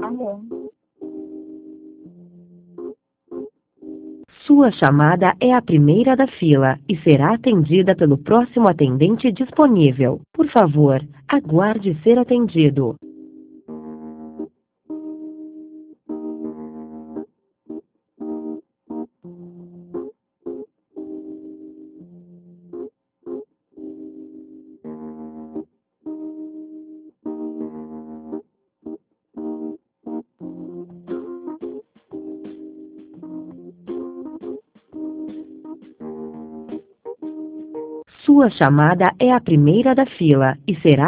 Alô? Sua chamada é a primeira da fila e será atendida pelo próximo atendente disponível. Por favor, aguarde ser atendido. Sua chamada é a primeira da fila e será